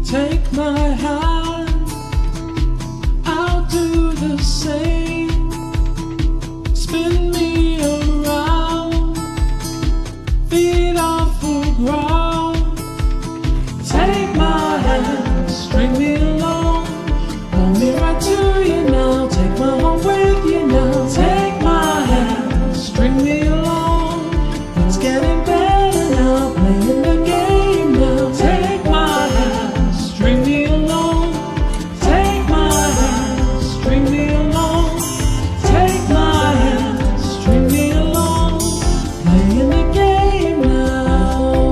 Take my hand, I'll do the same. Spin me around, feet off the ground. Take my hand, string me along, hold me right to you now. Take my heart with you now. Take my hand, string me along. It's getting better now, playing the game now. Take my hand, string me along. Take my hand, string me along. Take my hand, string me along. Playing the game now.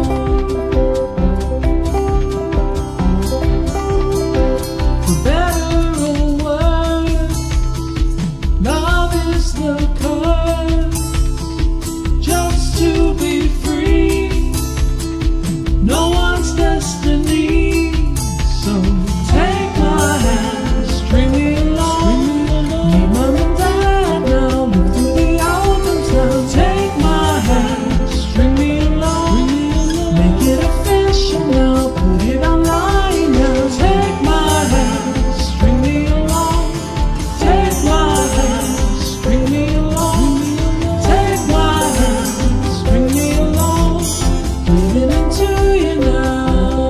For better or worse, love is the curse. Just to be free, no one's destiny. So take my hand, string me along. Meet mom and dad now, look through the albums now. Take my hand, string me along. Make it official now, put it online now. Take my hand, string me along. Take my hand, string me along. Take my hand, string me along. Giving it to you now.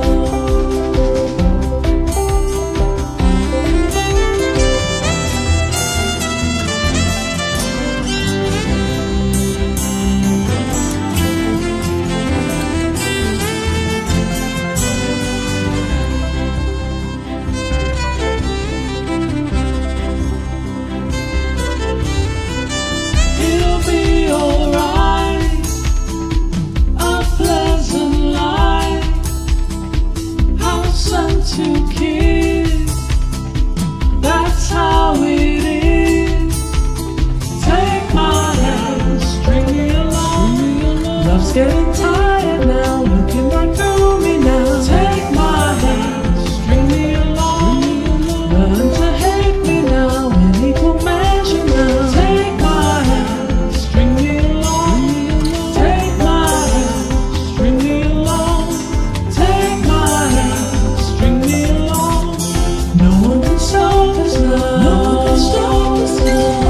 It'll be alright, a pleasant life, house and 2 kids, that's how it is. Take my hand, string me along. Love's getting tired now, looking right through me now. Take my hand, string me along. Learn to hate me now, in equal measure now. Take my hand, string me along. Take my hand, string me along. Take my hand, string me along. No one can stop us now. No one can stop us now.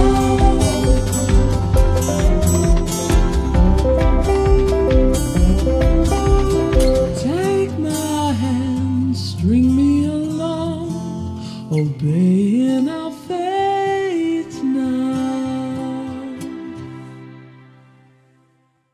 Take my hand, string me along, obeying our fate.